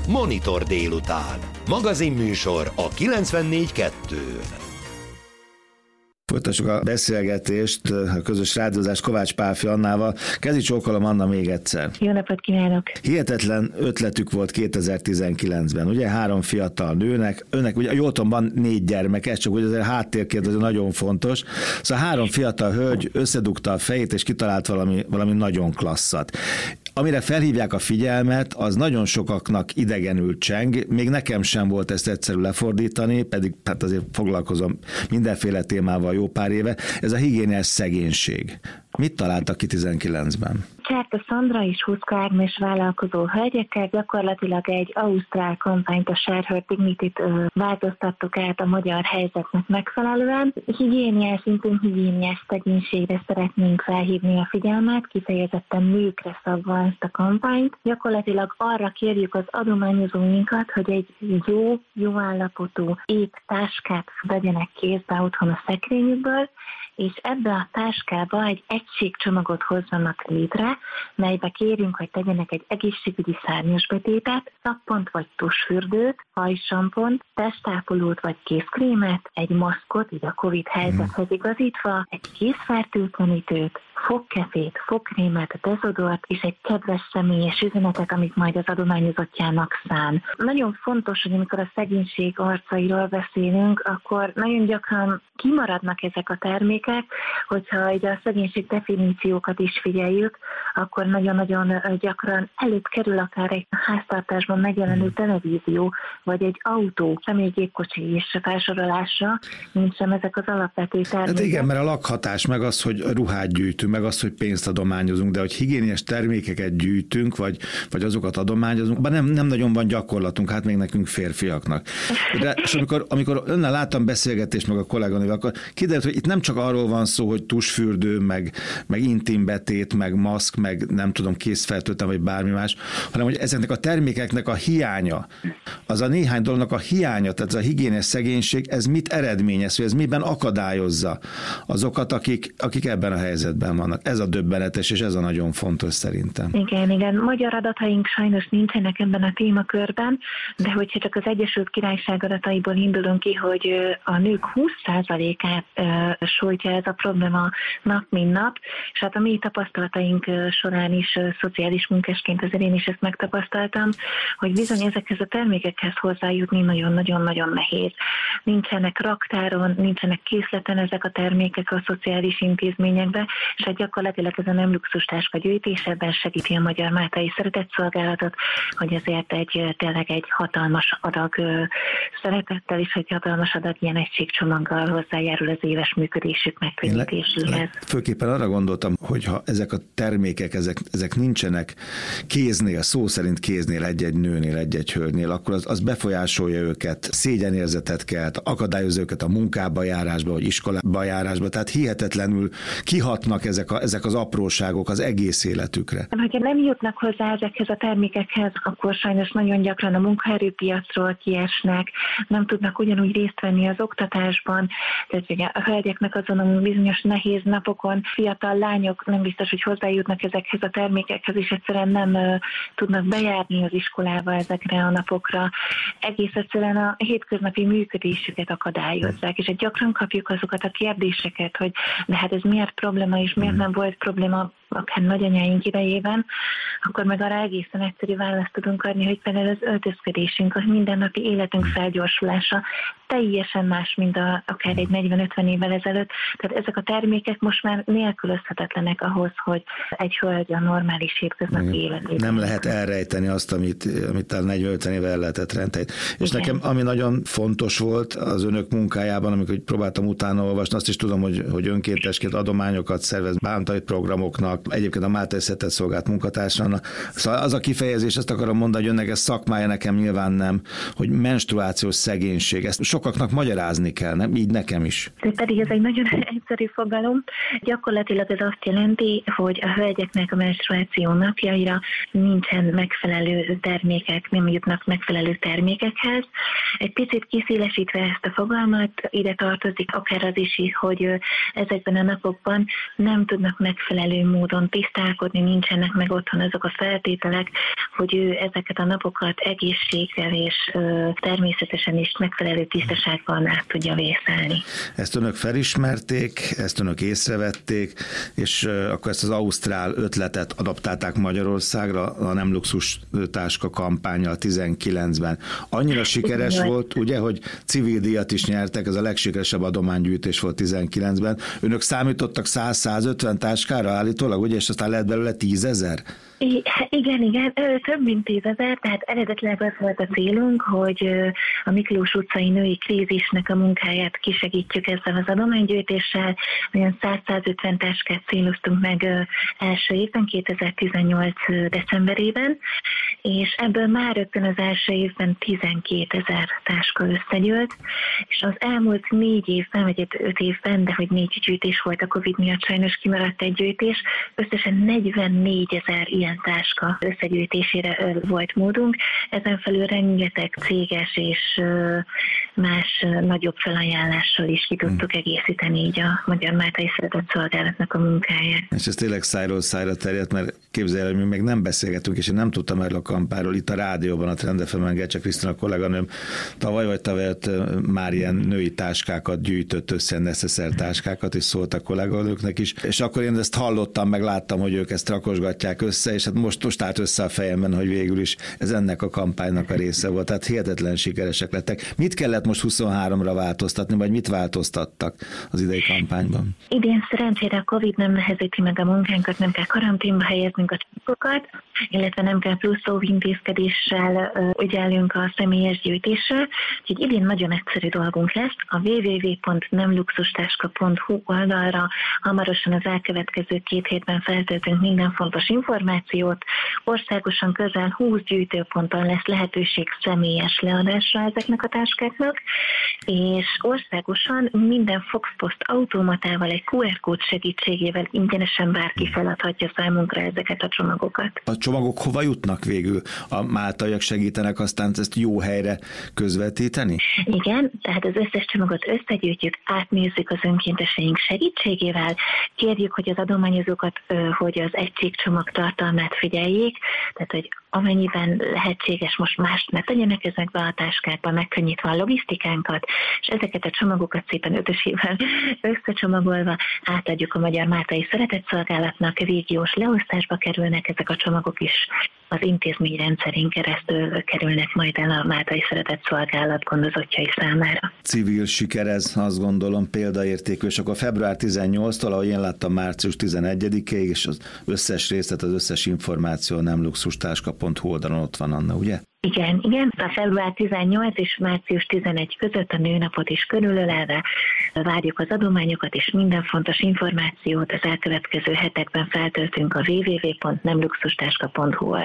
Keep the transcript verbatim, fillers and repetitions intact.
Monitor délután. Magazinműsor a kilencvennégy kettő. Folytassuk a beszélgetést, a közös rádiózás Kovács Pálfi Annával. Kezi csókolom, Anna, még egyszer. Jó napot kívánok! Hihetetlen ötletük volt kétezer-tizenkilencben, ugye három fiatal nőnek, önnek ugye jól tudom, van négy gyermek, ez csak ugye azért háttérkérdező nagyon fontos. Szóval három fiatal hölgy összedugta a fejét, és kitalált valami, valami nagyon klasszat. Amire felhívják a figyelmet, az nagyon sokaknak idegenül cseng, még nekem sem volt ezt egyszerű lefordítani, pedig hát azért foglalkozom mindenféle témával jó pár éve, ez a higiéniás szegénység. Mit találtak ki tizenkilencben? Cserta Szandra és Huszka Ágnes vállalkozó hölgyekkel gyakorlatilag egy ausztrál kampányt, a Share Her Dignity-t változtattuk át a magyar helyzetnek megfelelően. Higiéniás, szintén higiéniás szegénységre szeretnénk felhívni a figyelmet, kifejezetten nőkre szabva ezt a kampányt. Gyakorlatilag arra kérjük az adományozóinkat, hogy egy jó, jó állapotú épp táskát vegyenek kézbe otthon a szekrényükből, és ebbe a táskába egy egységcsomagot hozzanak létre, melybe kérünk, hogy tegyenek egy egészségügyi szárnyasbetétet, szappont vagy tusfürdőt, hajsampont, testápolót vagy kézkrémet, egy maszkot, így a Covid helyzethez igazítva, egy kézfertőtlenítőt, fogkefét, fogkrémet, dezodort és egy kedves személyes üzenetet, amit majd az adományozottjának szán. Nagyon fontos, hogy amikor a szegénység arcairól beszélünk, akkor nagyon gyakran kimaradnak ezek a termékek, hogyha így a szegénység definíciókat is figyeljük, akkor nagyon-nagyon gyakran előbb kerül akár egy háztartásban megjelenő televízió, vagy egy autó, személygépkocsi és felsorolásra, mint sem ezek az alapvető termékek. Hát igen, mert a lakhatás, meg az, hogy ruhát gyűjtünk, meg az, hogy pénzt adományozunk, de hogy higiéniás termékeket gyűjtünk, vagy, vagy azokat adományozunk, nem, nem nagyon van gyakorlatunk, hát még nekünk férfiaknak. De és amikor, amikor önnel láttam beszélgetést meg a kolléganővel, akkor kiderült, hogy itt nem csak arról van szó, hogy tusfürdő, meg, meg intimbetét, meg maszk, meg nem tudom, kézfertőtlen, vagy bármi más, hanem hogy ezeknek a termékeknek a hiánya, az a néhány dolognak a hiánya, tehát ez a higiéniás szegénység, ez mit eredményez, hogy ez miben akadályozza azokat, akik, akik ebben a helyzetben vannak. Ez a döbbenetes, és ez a nagyon fontos szerintem. Igen, igen. Magyar adataink sajnos nincsenek ebben a témakörben, de hogyha csak az Egyesült Királyság adataiból indulunk ki, hogy a nők húsz százalékát sújtja ez a probléma nap, mint nap, és hát a mi tapasztalataink során is szociális munkásként azért én is ezt megtapasztaltam, hogy bizony ezekhez a termékekhez hozzájutni nagyon-nagyon-nagyon nehéz. Nincsenek raktáron, nincsenek készleten ezek a termékek a szociális intézményekben, és hát gyakorlatilag ez a nem luxustáska gyűjtés ebben segíti a Magyar Máltai Szeretetszolgálatot, hogy ezért egy, tényleg egy hatalmas adag szeretettel és egy hatalmas adag ilyen egységcsomaggal hozzájárul az éves működésük megkönnyítéséhez. Főképpen arra gondoltam, hogy ha ezek a termékek, ezek, ezek nincsenek kéznél, szó szerint kéznél, egy-egy nőnél, egy-egy hölgynél, akkor az, az befolyásolja őket, szégyenérzetet kelt, akadályozza őket a munkába járásba, vagy iskolába járásba, tehát hihetetlenül kihatnak ezek, a, ezek az apróságok az egész életükre. Ha nem jutnak hozzá ezekhez a termékekhez, akkor sajnos nagyon gyakran a munkaerőpiacról kiesnek, nem tudnak ugyanúgy részt venni az oktatásban, tehát ugye a hölgyeknek azon a bizonyos nehéz napokon fiatal lányok nem biztos, hogy hozzájutnak ezekhez a termékekhez, és egyszerűen nem uh, tudnak bejárni az iskolába ezekre a napokra. Egész egyszerűen a hétköznapi működésüket akadályozzák, és egy gyakran kapjuk azokat a kérdéseket, hogy de hát ez miért probléma, és miért nem volt probléma akár nagyanyáink idejében, akkor meg arra egészen egyszerű választ tudunk adni, hogy például az öltözködésünk, a mindennapi életünk felgyorsulása teljesen más, mint a, akár egy negyven-ötven évvel ezelőtt. Tehát ezek a termékek most már nélkülözhetetlenek ahhoz, hogy egy hölgy a normális hétköznapi életében. Nem lehet elrejteni azt, amit, amit a negyven-ötven éve el lehetett rejteni. És igen, nekem, ami nagyon fontos volt az önök munkájában, amikor próbáltam utána olvasni, azt is tudom, hogy, hogy önkéntesként adományokat szervez bántai programoknak, egyébként a Máltai Szeretetszolgálat munkatársának. Szóval az a kifejezés, ezt akarom mondani, hogy önnek ez szakmája, nekem nyilván nem, hogy menstruációs szegénység. Ezt sokaknak magyarázni kell, nem? Így nekem is. De pedig ez egy nagyon egyszerű fogalom. Gyakorlatilag ez azt jelenti, hogy a hölgyeknek a menstruáció napjaira nincsen megfelelő termékek, nem jutnak megfelelő termékekhez. Egy picit kiszélesítve ezt a fogalmat, ide tartozik akár az is, hogy ezekben a napokban nem tudnak megfelelő módon módon tisztálkodni, nincsenek meg otthon azok a feltételek, hogy ő ezeket a napokat egészséggel és ö, természetesen is megfelelő tisztaságban át tudja vészelni. Ezt önök felismerték, ezt önök észrevették, és ö, akkor ezt az ausztrál ötletet adaptálták Magyarországra, a Nem Luxus táska kampánnyal tizenkilencben. Annyira sikeres Igen. volt, ugye, hogy civil díjat is nyertek, ez a legsikeresebb adománygyűjtés volt tizenkilencben. Önök számítottak száz-százötven táskára állítólag, ugye, és aztán lett belőle tízezer? Igen, igen, több mint tízezer, tehát eredetileg az volt a célunk, hogy a Miklós utcai női krízisnek a munkáját kisegítjük ezzel az adománygyűjtéssel. Olyan száz-százötven táskát céloztunk meg első évben, kétezer-tizennyolc decemberében, és ebből már rögtön az első évben tizenkétezer táska összegyűlt, és az elmúlt négy évben, vagy öt évben, de hogy négy gyűjtés volt a Covid miatt, sajnos kimaradt egy gyűjtés, összesen negyvennégyezer ilyen táska összegyűjtésére volt módunk. Ezen felül rengeteg céges és más nagyobb felajánlással is ki tudtuk egészíteni így a Magyar Máltai Szeretett Szolgálatnak a munkáját. És ez tényleg szájról szájra terjedt, mert képzelj el, hogy mi még nem beszélgetünk, és én nem tudtam erről a kampányról. Itt a rádióban, a Trend ef emen Gercsek Krisztina kolléganőm tavaly vagy tavaly már ilyen női táskákat gyűjtött össze, neszeszer táskákat, és szólt a kolléganőknek is. És akkor én ezt hallottam, meg láttam, hogy ők ezt rakosgatják össze, és hát most, most állt össze a fejemben, hogy végül is ez ennek a kampánynak a része volt. Tehát hihetetlen sikeresek lettek. Mit kellett most huszonháromra változtatni, vagy mit változtattak az idei kampányban? Idén szerencsére a Covid nem nehezíti meg a munkánkat, nem kell karanténba helyeznünk a csapokat, illetve nem kell plusz óvintézkedéssel ügyelünk a személyes gyűjtésre. Úgyhogy idén nagyon egyszerű dolgunk lesz. A double-u double-u double-u pont nem luxustáska pont hu oldalra hamarosan az elkövetkező két hétben feltöltünk minden fontos információt. Országosan közel húsz gyűjtőponton lesz lehetőség személyes leadásra ezeknek a táskáknak, és országosan minden Foxpost automatával egy kú er kód segítségével ingyenesen bárki feladhatja számunkra ezeket a csomagokat. A csomagok hova jutnak végül? A máltaiak segítenek aztán ezt jó helyre közvetíteni? Igen, tehát az összes csomagot összegyűjtjük, átnézzük az önkénteseink segítségével, kérjük, hogy az adományozókat, hogy az egységcsomag tartalmát figyeljék, tehát hogy amennyiben lehetséges, most mást ne tegyenek ezekbe a táskákba, megkönnyítve a logisztikánkat, és ezeket a csomagokat szépen ötösével összecsomagolva átadjuk a Magyar Máltai Szeretett Szolgálatnak, régiós leosztásba kerülnek ezek a csomagok is, az intézmény rendszerén keresztül kerülnek majd el a Máltai Szeretett Szolgálat gondozottjai számára. Civil siker ez, azt gondolom, példaértékű, és akkor február tizennyolcadikától, ahogy én láttam, március tizenegyedikéig, és az összes részlet, az összes információ a nem luxustáska pont hu oldalon ott van, Anna, ugye? Igen, igen. A február tizennyolc és március tizenegy között a nőnapot is körülölelve várjuk az adományokat, és minden fontos információt az elkövetkező hetekben feltöltünk a double-u double-u double-u pont nem luxustáska pont hu